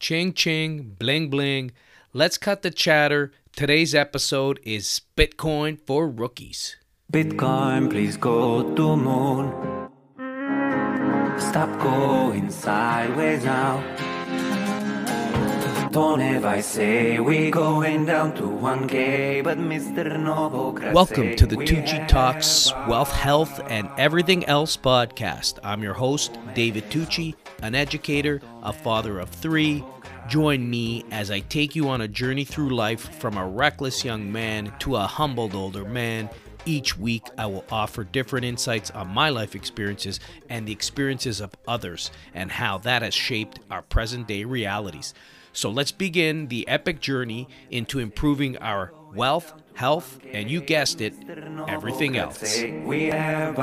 Ching ching, bling bling. Let's cut the chatter. Today's episode is Bitcoin for Rookies. Bitcoin, please go to moon. Stop going sideways now. Don't ever say we going down to 1K, but Mr. Novo. Welcome to the Tucci Talks Wealth, Health, and Everything Else podcast. I'm your host, David Tucci, an educator, a father of three. Join me as I take you on a journey through life from a reckless young man to a humbled older man. Each week, I will offer different insights on my life experiences and the experiences of others and how that has shaped our present-day realities. So let's begin the epic journey into improving our wealth, health, and you guessed it, everything else. We have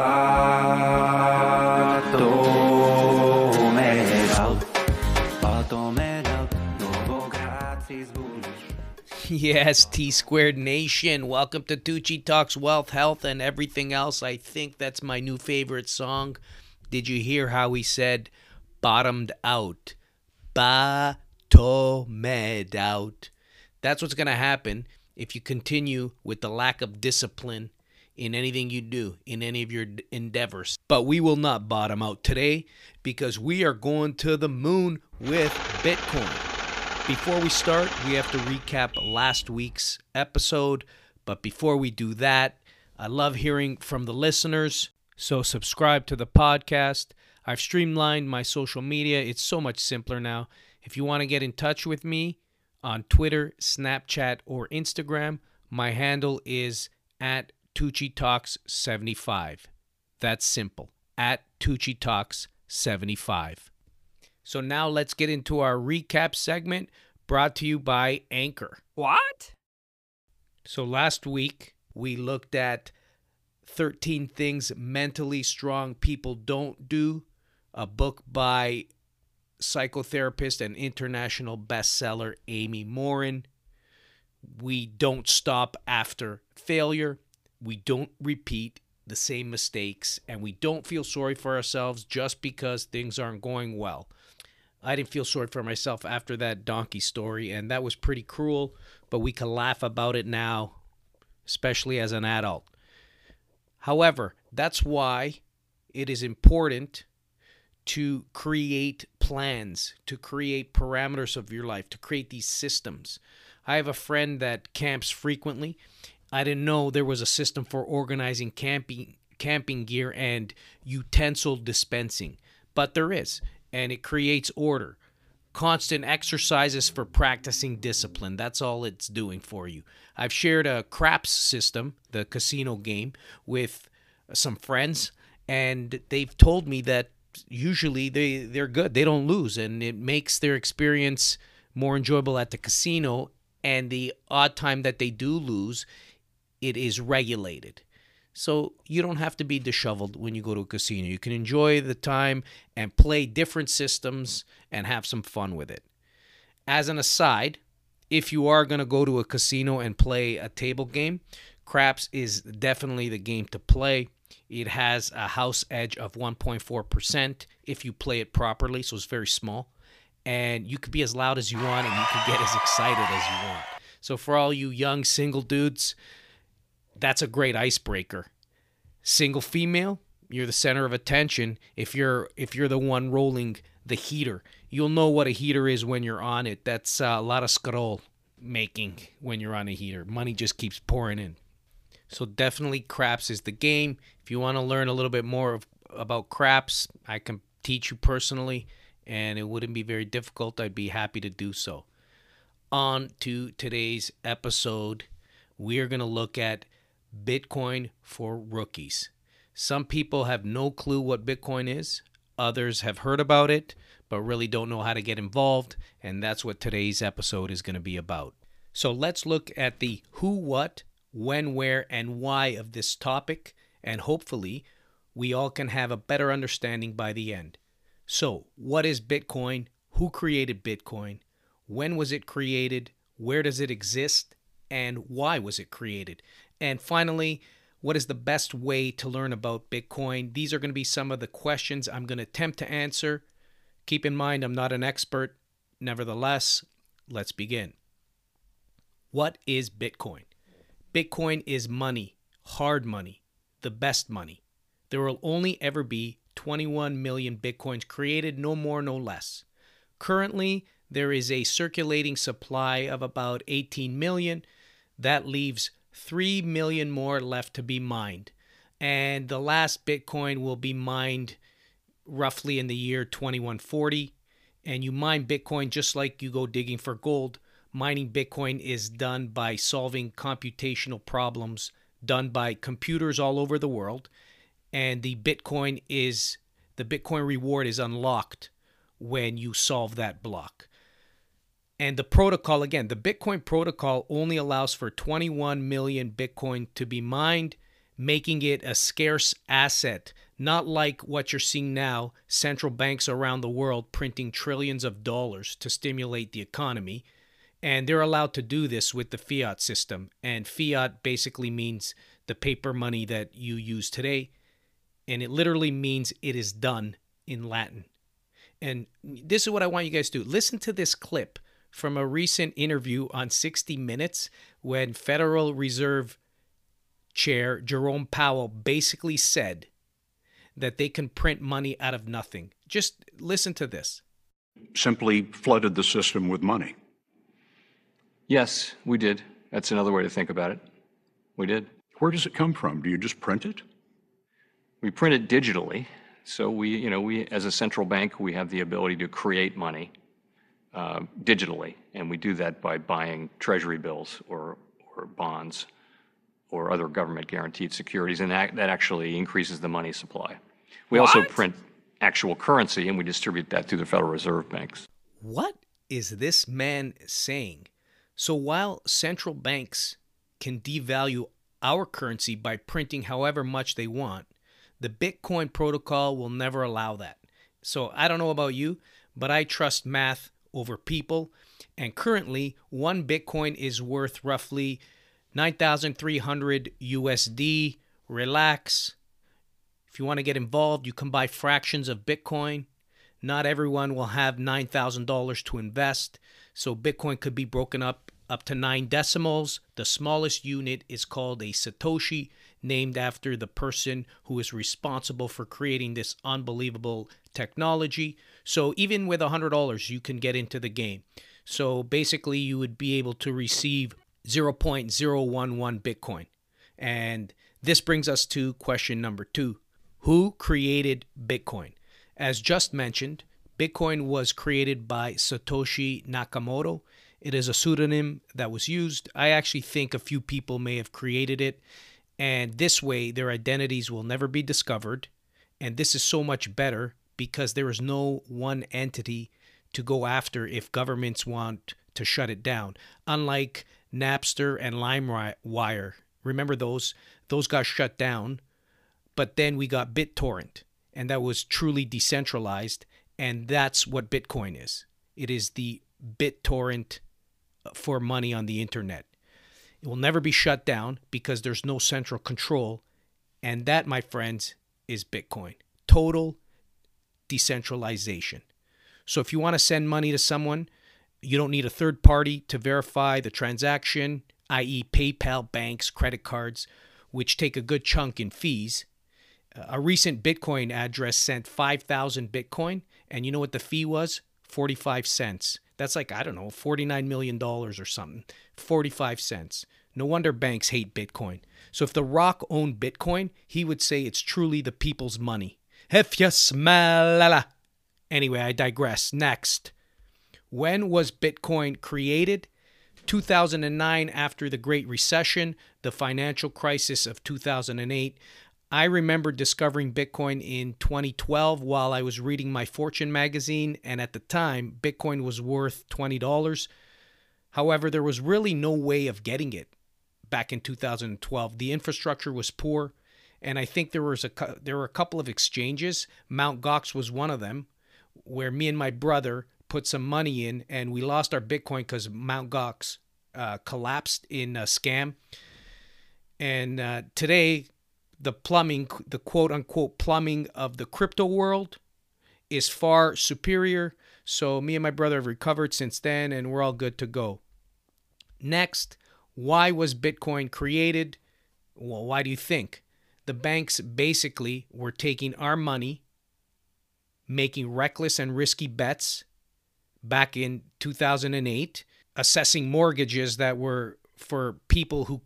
Yes, T-Squared Nation. Welcome to Tucci Talks Wealth, Health, and Everything Else. I think that's my new favorite song. Did you hear how he said bottomed out? Bottomed out. That's what's going to happen if you continue with the lack of discipline in anything you do, in any of your endeavors. But we will not bottom out today because we are going to the moon with Bitcoin. Before we start, we have to recap last week's episode. But before we do that, I love hearing from the listeners. So subscribe to the podcast. I've streamlined my social media. It's so much simpler now. If you want to get in touch with me on Twitter, Snapchat, or Instagram, my handle is at Tucci Talks 75. That's simple. At Tucci Talks 75. So now let's get into our recap segment brought to you by Anchor. What? So last week we looked at 13 things mentally strong people don't do, a book by psychotherapist and international bestseller Amy Morin. We don't stop after failure. We don't repeat the same mistakes, and we don't feel sorry for ourselves just because things aren't going well. I didn't feel sorry for myself after that donkey story, and that was pretty cruel, but we can laugh about it now, especially as an adult. However, that's why it is important to create plans, to create parameters of your life, to create these systems. I have a friend that camps frequently. I didn't know there was a system for organizing camping gear and utensil dispensing, but there is, and it creates order. Constant exercises for practicing discipline. That's all it's doing for you. I've shared a craps system, the casino game, with some friends, and they've told me that usually they're good. They don't lose, and it makes their experience more enjoyable at the casino. And the odd time that they do lose, it is regulated. So you don't have to be disheveled when you go to a casino. You can enjoy the time and play different systems and have some fun with it. As an aside, if you are going to go to a casino and play a table game, craps is definitely the game to play. It has a house edge of 1.4% if you play it properly, so it's very small. And you can be as loud as you want, and you can get as excited as you want. So for all you young single dudes, that's a great icebreaker. Single female, you're the center of attention. If you're the one rolling the heater, you'll know what a heater is when you're on it. That's a lot of scroll making when you're on a heater. Money just keeps pouring in. So definitely craps is the game. If you want to learn a little bit more about craps, I can teach you personally, and it wouldn't be very difficult. I'd be happy to do so. On to today's episode, we are going to look at Bitcoin for rookies. Some people have no clue what Bitcoin is. Others have heard about it, but really don't know how to get involved, and that's what today's episode is going to be about. So let's look at the who, what, when, where, and why of this topic, and hopefully we all can have a better understanding by the end. So, what is Bitcoin? Who created Bitcoin? When was it created? Where does it exist? And why was it created? And finally, what is the best way to learn about Bitcoin? These are going to be some of the questions I'm going to attempt to answer. Keep in mind, I'm not an expert. nevertheless, let's begin. What is Bitcoin? Bitcoin is money, hard money, the best money. There will only ever be 21 million Bitcoins created, no more, no less. Currently, there is a circulating supply of about 18 million. That leaves 3 million more left to be mined. And the last Bitcoin will be mined roughly in the year 2140. And you mine Bitcoin just like you go digging for gold. Mining Bitcoin is done by solving computational problems done by computers all over the world. And the Bitcoin reward is unlocked when you solve that block. And the protocol, again, the Bitcoin protocol only allows for 21 million Bitcoin to be mined, making it a scarce asset, not like what you're seeing now, central banks around the world printing trillions of dollars to stimulate the economy. And they're allowed to do this with the fiat system. And fiat basically means the paper money that you use today. And it literally means it is done in Latin. And this is what I want you guys to do. Listen to this clip from a recent interview on 60 Minutes when Federal Reserve Chair Jerome Powell basically said that they can print money out of nothing. Just listen to this. Simply flooded the system with money. Yes, we did. That's another way to think about it. We did. Where does it come from? Do you just print it? We print it digitally. So we as a central bank, we have the ability to create money digitally, and we do that by buying treasury bills or bonds or other government guaranteed securities, and that actually increases the money supply. We also print actual currency, and we distribute that through the Federal Reserve banks. What is this man saying? So while central banks can devalue our currency by printing however much they want, the Bitcoin protocol will never allow that. So I don't know about you, but I trust math over people. And currently, one Bitcoin is worth roughly 9,300 USD. Relax. If you want to get involved, you can buy fractions of Bitcoin. Not everyone will have $9,000 to invest. So Bitcoin could be broken up to 9 decimals. The smallest unit is called a Satoshi, named after the person who is responsible for creating this unbelievable technology. So even with $100, you can get into the game. So basically, you would be able to receive 0.011 Bitcoin. And this brings us to question number 2. Who created Bitcoin? As just mentioned, Bitcoin was created by Satoshi Nakamoto. It is a pseudonym that was used. I actually think a few people may have created it. And this way, their identities will never be discovered. And this is so much better because there is no one entity to go after if governments want to shut it down. Unlike Napster and LimeWire. Remember those? Those got shut down. But then we got BitTorrent. And that was truly decentralized. And that's what Bitcoin is. It is the BitTorrent for money on the internet. It will never be shut down because there's no central control. And that, my friends, is Bitcoin. Total decentralization. So if you want to send money to someone, you don't need a third party to verify the transaction, i.e. PayPal, banks, credit cards, which take a good chunk in fees. A recent Bitcoin address sent 5,000 Bitcoin, and you know what the fee was? 45 cents. That's like, I don't know, $49 million or something. 45 cents. No wonder banks hate Bitcoin. So if The Rock owned Bitcoin, he would say it's truly the people's money. If you smell. Anyway, I digress. Next. When was Bitcoin created? 2009, after the Great Recession, the financial crisis of 2008. I remember discovering Bitcoin in 2012 while I was reading my Fortune magazine, and at the time, Bitcoin was worth $20. However, there was really no way of getting it back in 2012. The infrastructure was poor, and I think there were a couple of exchanges. Mt. Gox was one of them, where me and my brother put some money in, and we lost our Bitcoin because Mt. Gox collapsed in a scam. And today, the quote-unquote plumbing of the crypto world is far superior. So me and my brother have recovered since then, and we're all good to go. Next, why was Bitcoin created? Well, why do you think? The banks basically were taking our money, making reckless and risky bets back in 2008, assessing mortgages that were for people who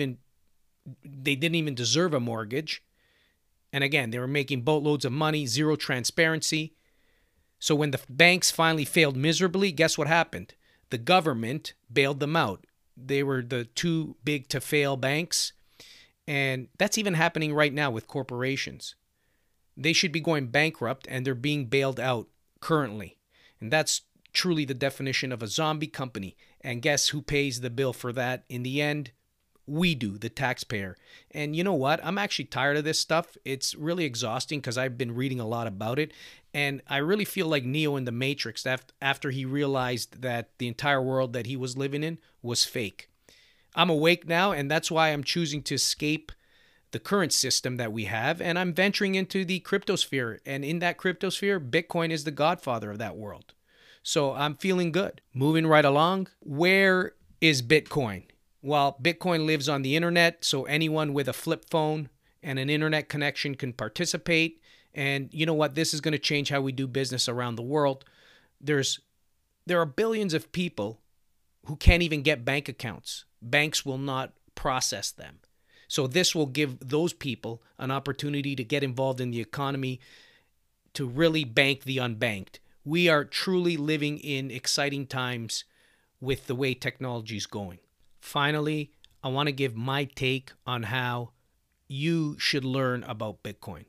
they didn't even deserve a mortgage. And again, they were making boatloads of money, zero transparency. So when the banks finally failed miserably, guess what happened? The government bailed them out. They were the too big to fail banks. And that's even happening right now with corporations. They should be going bankrupt and they're being bailed out currently. And that's truly the definition of a zombie company. And guess who pays the bill for that in the end? We do, the taxpayer. And you know what? I'm actually tired of this stuff. It's really exhausting because I've been reading a lot about it. And I really feel like Neo in the Matrix after he realized that the entire world that he was living in was fake. I'm awake now, and that's why I'm choosing to escape the current system that we have. And I'm venturing into the cryptosphere. And in that cryptosphere, Bitcoin is the godfather of that world. So I'm feeling good. Moving right along. Where is Bitcoin? Well, Bitcoin lives on the internet, so anyone with a flip phone and an internet connection can participate. And you know what? This is going to change how we do business around the world. There are billions of people who can't even get bank accounts. Banks will not process them. So this will give those people an opportunity to get involved in the economy, to really bank the unbanked. We are truly living in exciting times with the way technology is going. Finally, I want to give my take on how you should learn about Bitcoin.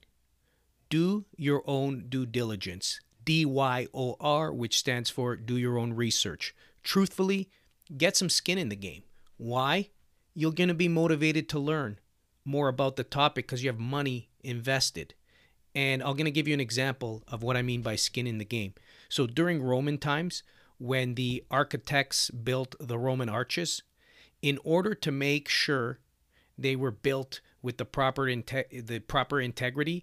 Do your own due diligence. DYOR, which stands for do your own research. Truthfully, get some skin in the game. Why? You're going to be motivated to learn more about the topic because you have money invested. And I'm going to give you an example of what I mean by skin in the game. So during Roman times, when the architects built the Roman arches, in order to make sure they were built with the proper integrity,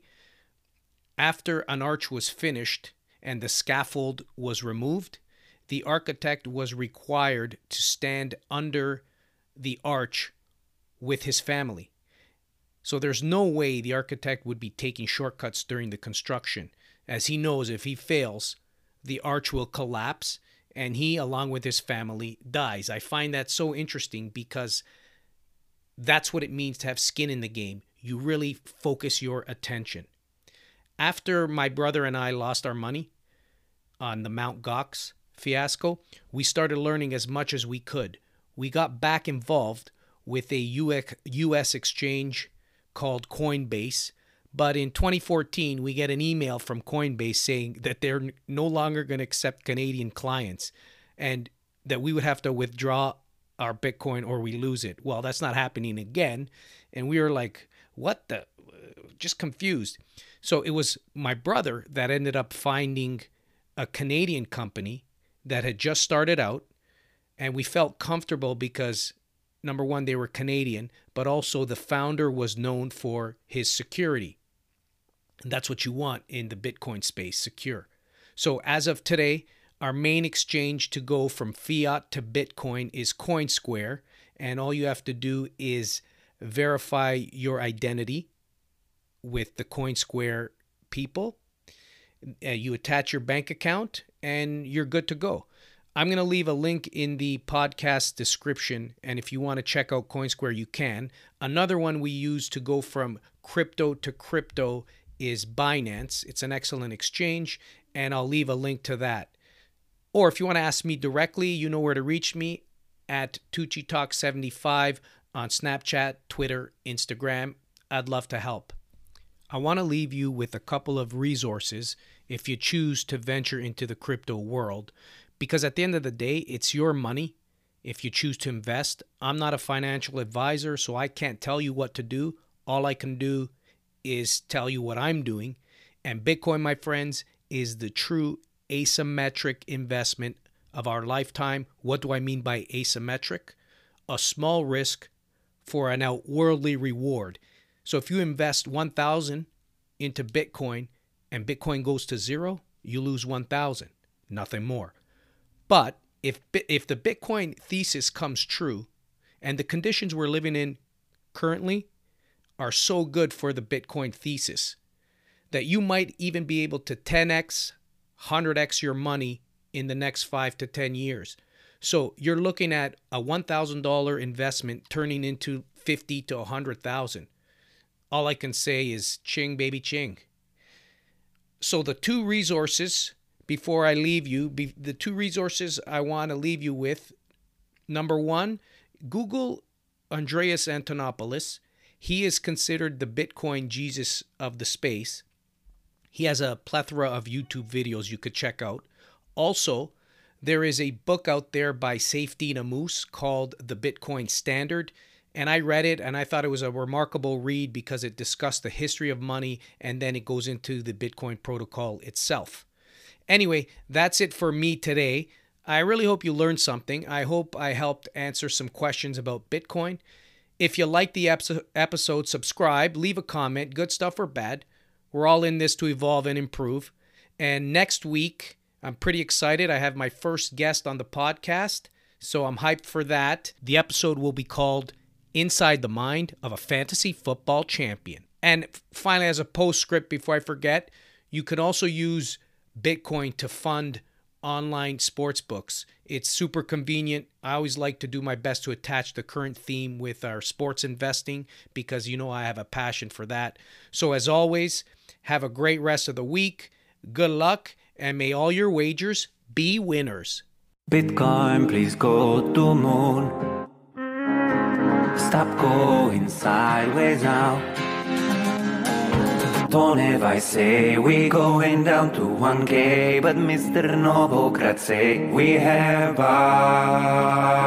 after an arch was finished and the scaffold was removed, the architect was required to stand under the arch with his family. So there's no way the architect would be taking shortcuts during the construction, as he knows if he fails, the arch will collapse and he, along with his family, dies. I find that so interesting because that's what it means to have skin in the game. You really focus your attention. After my brother and I lost our money on the Mt. Gox fiasco, we started learning as much as we could. We got back involved with a US exchange called Coinbase. But in 2014, we get an email from Coinbase saying that they're no longer going to accept Canadian clients and that we would have to withdraw our Bitcoin or we lose it. Well, that's not happening again. And we were like, what the? Just confused. So it was my brother that ended up finding a Canadian company that had just started out. And we felt comfortable because, number one, they were Canadian, but also the founder was known for his security. And that's what you want in the Bitcoin space, secure. So as of today, our main exchange to go from fiat to Bitcoin is CoinSquare. And all you have to do is verify your identity with the CoinSquare people. You attach your bank account and you're good to go. I'm going to leave a link in the podcast description. And if you want to check out CoinSquare, you can. Another one we use to go from crypto to crypto is Binance. It's an excellent exchange, and I'll leave a link to that. Or if you want to ask me directly, you know where to reach me at TucciTalk75 on Snapchat, Twitter, Instagram. I'd love to help. I want to leave you with a couple of resources if you choose to venture into the crypto world, because at the end of the day, it's your money if you choose to invest. I'm not a financial advisor, so I can't tell you what to do. All I can do is tell you what I'm doing. And Bitcoin, my friends, is the true asymmetric investment of our lifetime. What do I mean by asymmetric? A small risk for an outworldly reward. So if you invest 1,000 into Bitcoin and Bitcoin goes to zero, you lose 1,000. nothing more. But if the Bitcoin thesis comes true, and the conditions we're living in currently are so good for the Bitcoin thesis, that you might even be able to 10x, 100x your money in the next 5 to 10 years. So you're looking at a $1,000 investment turning into 50 to 100,000. All I can say is ching, baby, ching. So the two resources before I leave you, the two resources I want to leave you with, number one, Google Andreas Antonopoulos. He is considered the Bitcoin Jesus of the space. He has a plethora of YouTube videos you could check out. Also, there is a book out there by Saifedean Ammous called The Bitcoin Standard. And I read it and I thought it was a remarkable read because it discussed the history of money and then it goes into the Bitcoin protocol itself. Anyway, that's it for me today. I really hope you learned something. I hope I helped answer some questions about Bitcoin. If you like the episode, subscribe, leave a comment, good stuff or bad. We're all in this to evolve and improve. And next week, I'm pretty excited. I have my first guest on the podcast, so I'm hyped for that. The episode will be called Inside the Mind of a Fantasy Football Champion. And finally, as a postscript before I forget, you can also use Bitcoin to fund online sports books. It's super convenient. I always like to do my best to attach the current theme with our sports investing because you know I have a passion for that. So as always, have a great rest of the week. Good luck, and may all your wagers be winners. Bitcoin, please go to moon. Stop going sideways now. Don't ever say we going down to 1K, but Mr. Novogratz say we have